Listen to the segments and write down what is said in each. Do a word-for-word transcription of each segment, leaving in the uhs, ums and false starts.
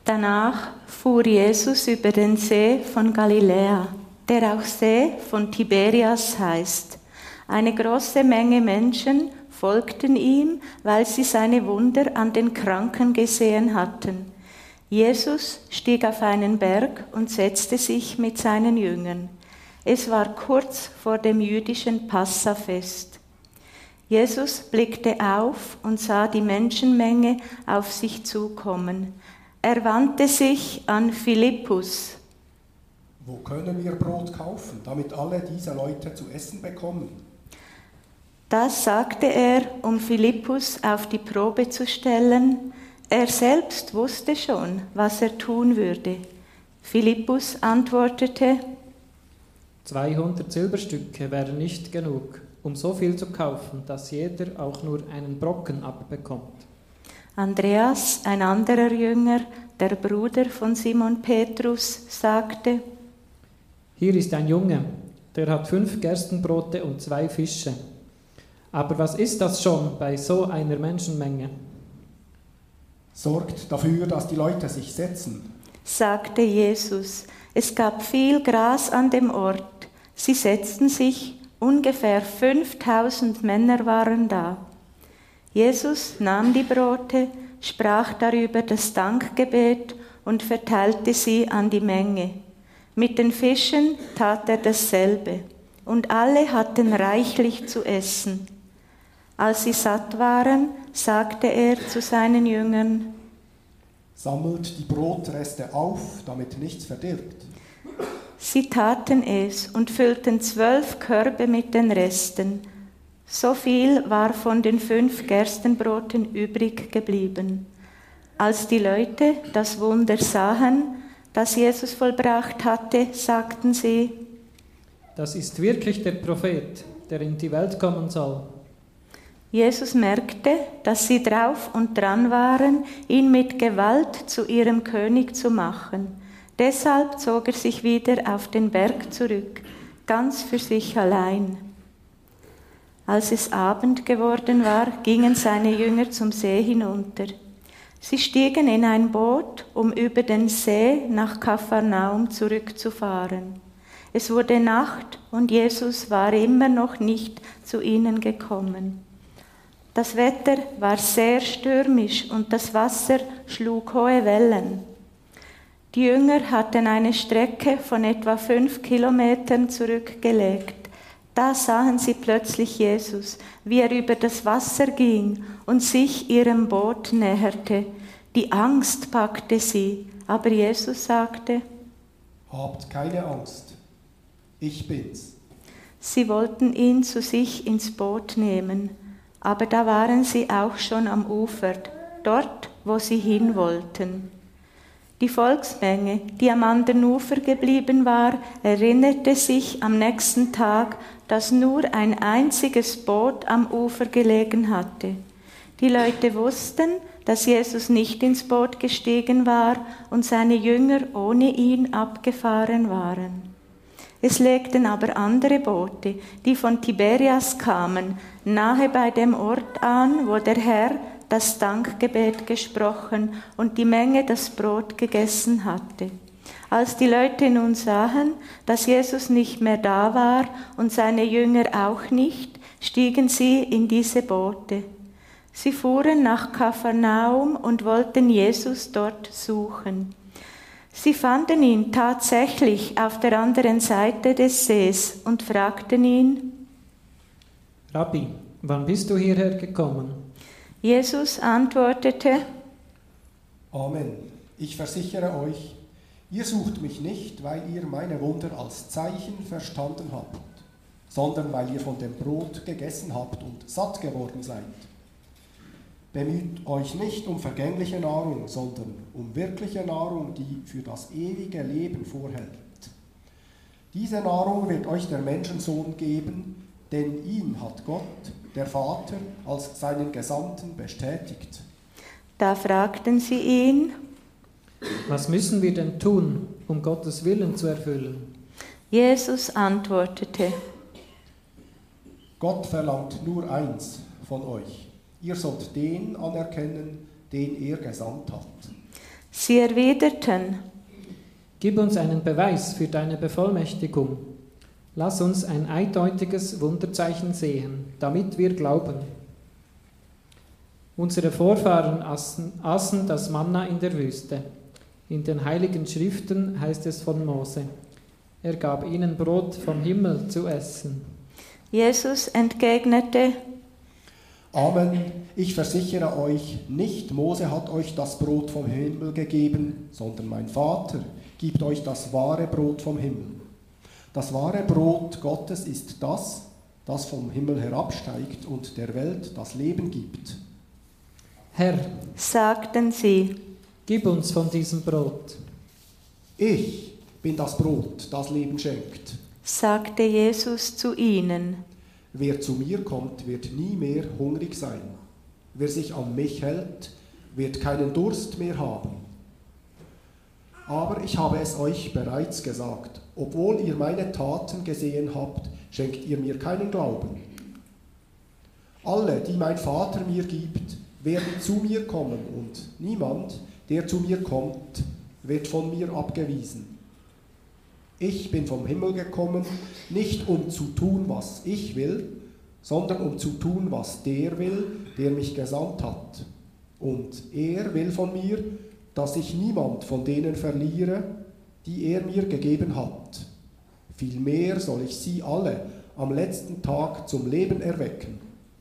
Danach fuhr Jesus über den See von Galiläa, der auch See von Tiberias heißt. Eine große Menge Menschen folgten ihm, weil sie seine Wunder an den Kranken gesehen hatten. Jesus stieg auf einen Berg und setzte sich mit seinen Jüngern. Es war kurz vor dem jüdischen Passafest. Jesus blickte auf und sah die Menschenmenge auf sich zukommen. Er wandte sich an Philippus. Wo können wir Brot kaufen, damit alle diese Leute zu essen bekommen? Das sagte er, um Philippus auf die Probe zu stellen. Er selbst wusste schon, was er tun würde. Philippus antwortete: zweihundert Silberstücke wären nicht genug, um so viel zu kaufen, dass jeder auch nur einen Brocken abbekommt. Andreas, ein anderer Jünger, der Bruder von Simon Petrus, sagte: Hier ist ein Junge, der hat fünf Gerstenbrote und zwei Fische. Aber was ist das schon bei so einer Menschenmenge? Sorgt dafür, dass die Leute sich setzen, sagte Jesus. Es gab viel Gras an dem Ort. Sie setzten sich, ungefähr fünftausend Männer waren da. Jesus nahm die Brote, sprach darüber das Dankgebet und verteilte sie an die Menge. Mit den Fischen tat er dasselbe, und alle hatten reichlich zu essen. Als sie satt waren, sagte er zu seinen Jüngern: Sammelt die Brotreste auf, damit nichts verdirbt. Sie taten es und füllten zwölf Körbe mit den Resten. So viel war von den fünf Gerstenbroten übrig geblieben. Als die Leute das Wunder sahen, das Jesus vollbracht hatte, sagten sie: Das ist wirklich der Prophet, der in die Welt kommen soll. Jesus merkte, dass sie drauf und dran waren, ihn mit Gewalt zu ihrem König zu machen. Deshalb zog er sich wieder auf den Berg zurück, ganz für sich allein. Als es Abend geworden war, gingen seine Jünger zum See hinunter. Sie stiegen in ein Boot, um über den See nach Kapharnaum zurückzufahren. Es wurde Nacht und Jesus war immer noch nicht zu ihnen gekommen. Das Wetter war sehr stürmisch und das Wasser schlug hohe Wellen. Die Jünger hatten eine Strecke von etwa fünf Kilometern zurückgelegt. Da sahen sie plötzlich Jesus, wie er über das Wasser ging und sich ihrem Boot näherte. Die Angst packte sie, aber Jesus sagte: Habt keine Angst, ich bin's. Sie wollten ihn zu sich ins Boot nehmen, aber da waren sie auch schon am Ufer, dort, wo sie hin wollten. Die Volksmenge, die am anderen Ufer geblieben war, erinnerte sich am nächsten Tag, dass nur ein einziges Boot am Ufer gelegen hatte. Die Leute wussten, dass Jesus nicht ins Boot gestiegen war und seine Jünger ohne ihn abgefahren waren. Es legten aber andere Boote, die von Tiberias kamen, nahe bei dem Ort an, wo der Herr das Dankgebet gesprochen und die Menge das Brot gegessen hatte. Als die Leute nun sahen, dass Jesus nicht mehr da war und seine Jünger auch nicht, stiegen sie in diese Boote. Sie fuhren nach Kapharnaum und wollten Jesus dort suchen. Sie fanden ihn tatsächlich auf der anderen Seite des Sees und fragten ihn: Rabbi, wann bist du hierher gekommen? Jesus antwortete: Amen. Ich versichere euch, ihr sucht mich nicht, weil ihr meine Wunder als Zeichen verstanden habt, sondern weil ihr von dem Brot gegessen habt und satt geworden seid. Bemüht euch nicht um vergängliche Nahrung, sondern um wirkliche Nahrung, die für das ewige Leben vorhält. Diese Nahrung wird euch der Menschensohn geben, denn ihn hat Gott, der Vater, als seinen Gesandten bestätigt. Da fragten sie ihn: Was müssen wir denn tun, um Gottes Willen zu erfüllen? Jesus antwortete: Gott verlangt nur eins von euch. Ihr sollt den anerkennen, den er gesandt hat. Sie erwiderten: Gib uns einen Beweis für deine Bevollmächtigung. Lass uns ein eindeutiges Wunderzeichen sehen, damit wir glauben. Unsere Vorfahren aßen, aßen das Manna in der Wüste. In den Heiligen Schriften heißt es von Mose: Er gab ihnen Brot vom Himmel zu essen. Jesus entgegnete: Amen, ich versichere euch, nicht Mose hat euch das Brot vom Himmel gegeben, sondern mein Vater gibt euch das wahre Brot vom Himmel. Das wahre Brot Gottes ist das, das vom Himmel herabsteigt und der Welt das Leben gibt. Herr, sagten sie, gib uns von diesem Brot. Ich bin das Brot, das Leben schenkt, sagte Jesus zu ihnen. Wer zu mir kommt, wird nie mehr hungrig sein. Wer sich an mich hält, wird keinen Durst mehr haben. Aber ich habe es euch bereits gesagt, obwohl ihr meine Taten gesehen habt, schenkt ihr mir keinen Glauben. Alle, die mein Vater mir gibt, werden zu mir kommen, und niemand, der zu mir kommt, wird von mir abgewiesen. Ich bin vom Himmel gekommen, nicht um zu tun, was ich will, sondern um zu tun, was der will, der mich gesandt hat. Und er will von mir, dass ich niemand von denen verliere, die er mir gegeben hat. Vielmehr soll ich sie alle am letzten Tag zum Leben erwecken.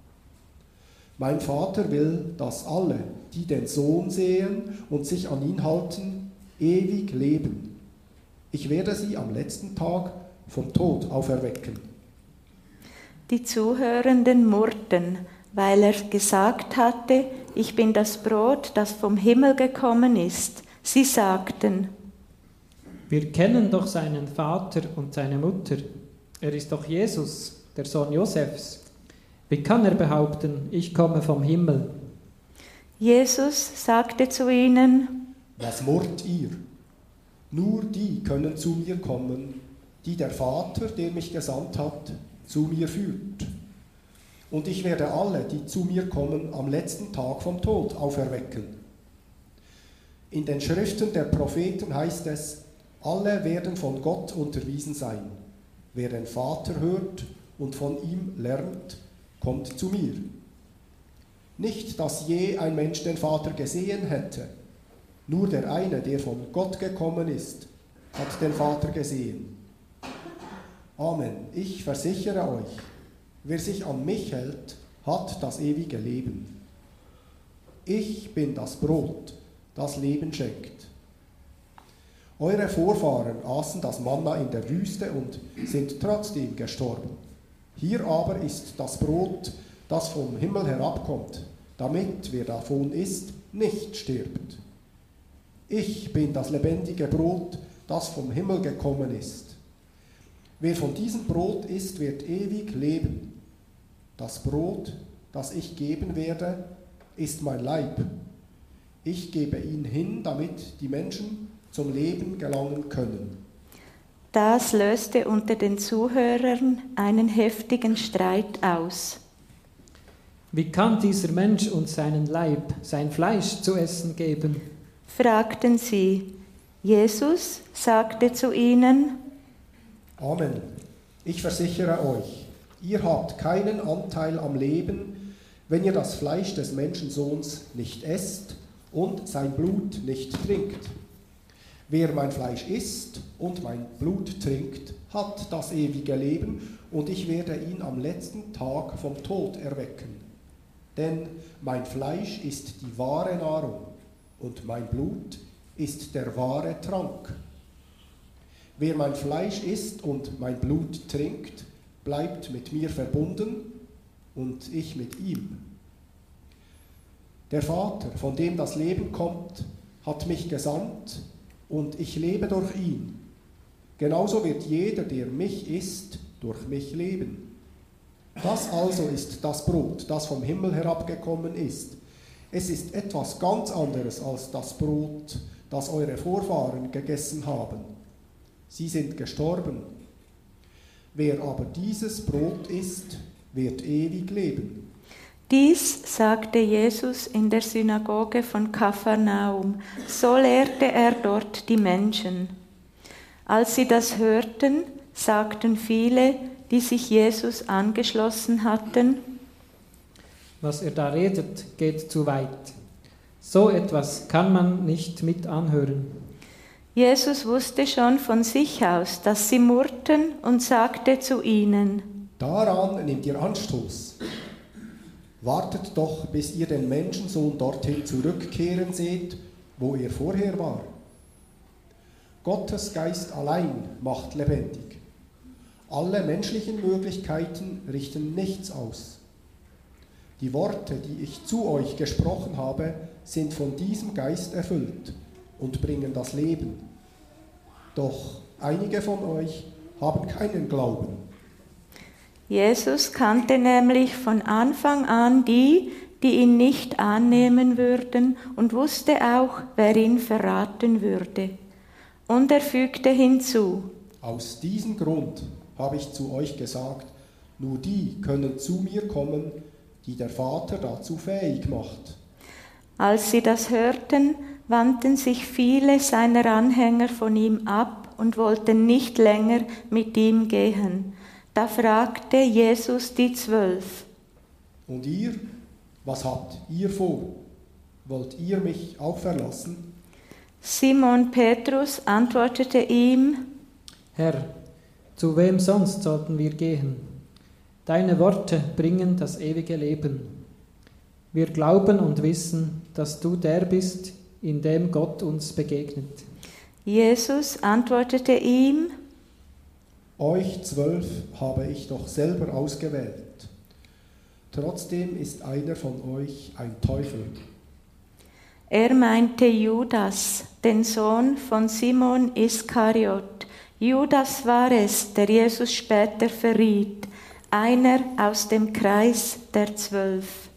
Mein Vater will, dass alle, die den Sohn sehen und sich an ihn halten, ewig leben. Ich werde sie am letzten Tag vom Tod auferwecken. Die Zuhörenden murrten, weil er gesagt hatte, ich bin das Brot, das vom Himmel gekommen ist. Sie sagten: Wir kennen doch seinen Vater und seine Mutter. Er ist doch Jesus, der Sohn Josefs. Wie kann er behaupten, ich komme vom Himmel? Jesus sagte zu ihnen: Was murrt ihr? Nur die können zu mir kommen, die der Vater, der mich gesandt hat, zu mir führt. Und ich werde alle, die zu mir kommen, am letzten Tag vom Tod auferwecken. In den Schriften der Propheten heißt es, alle werden von Gott unterwiesen sein. Wer den Vater hört und von ihm lernt, kommt zu mir. Nicht, dass je ein Mensch den Vater gesehen hätte, nur der eine, der von Gott gekommen ist, hat den Vater gesehen. Amen. Ich versichere euch, wer sich an mich hält, hat das ewige Leben. Ich bin das Brot, das Leben schenkt. Eure Vorfahren aßen das Manna in der Wüste und sind trotzdem gestorben. Hier aber ist das Brot, das vom Himmel herabkommt, damit, wer davon isst, nicht stirbt. Ich bin das lebendige Brot, das vom Himmel gekommen ist. Wer von diesem Brot isst, wird ewig leben. Das Brot, das ich geben werde, ist mein Leib. Ich gebe ihn hin, damit die Menschen zum Leben gelangen können. Das löste unter den Zuhörern einen heftigen Streit aus. Wie kann dieser Mensch uns seinen Leib, sein Fleisch zu essen geben? Fragten sie. Jesus sagte zu ihnen: Amen. Ich versichere euch, ihr habt keinen Anteil am Leben, wenn ihr das Fleisch des Menschensohns nicht esst und sein Blut nicht trinkt. Wer mein Fleisch isst und mein Blut trinkt, hat das ewige Leben, und ich werde ihn am letzten Tag vom Tod erwecken. Denn mein Fleisch ist die wahre Nahrung und mein Blut ist der wahre Trank. Wer mein Fleisch isst und mein Blut trinkt, bleibt mit mir verbunden und ich mit ihm. Der Vater, von dem das Leben kommt, hat mich gesandt und ich lebe durch ihn. Genauso wird jeder, der mich isst, durch mich leben. Das also ist das Brot, das vom Himmel herabgekommen ist. Es ist etwas ganz anderes als das Brot, das eure Vorfahren gegessen haben. Sie sind gestorben. Wer aber dieses Brot isst, wird ewig leben. Dies sagte Jesus in der Synagoge von Kapharnaum. So lehrte er dort die Menschen. Als sie das hörten, sagten viele, die sich Jesus angeschlossen hatten: Was er da redet, geht zu weit. So etwas kann man nicht mit anhören. Jesus wusste schon von sich aus, dass sie murrten, und sagte zu ihnen: Daran nehmt ihr Anstoß. Wartet doch, bis ihr den Menschensohn dorthin zurückkehren seht, wo er vorher war. Gottes Geist allein macht lebendig. Alle menschlichen Möglichkeiten richten nichts aus. Die Worte, die ich zu euch gesprochen habe, sind von diesem Geist erfüllt und bringen das Leben. Doch einige von euch haben keinen Glauben. Jesus kannte nämlich von Anfang an die, die ihn nicht annehmen würden, und wusste auch, wer ihn verraten würde. Und er fügte hinzu: Aus diesem Grund habe ich zu euch gesagt, nur die können zu mir kommen, die der Vater dazu fähig macht. Als sie das hörten, wandten sich viele seiner Anhänger von ihm ab und wollten nicht länger mit ihm gehen. Da fragte Jesus die Zwölf: Und ihr, was habt ihr vor? Wollt ihr mich auch verlassen? Simon Petrus antwortete ihm: Herr, zu wem sonst sollten wir gehen? Deine Worte bringen das ewige Leben. Wir glauben und wissen, dass du der bist, in dem Gott uns begegnet. Jesus antwortete ihm: Euch zwölf habe ich doch selber ausgewählt. Trotzdem ist einer von euch ein Teufel. Er meinte Judas, den Sohn von Simon Iskariot. Judas war es, der Jesus später verriet, einer aus dem Kreis der Zwölf.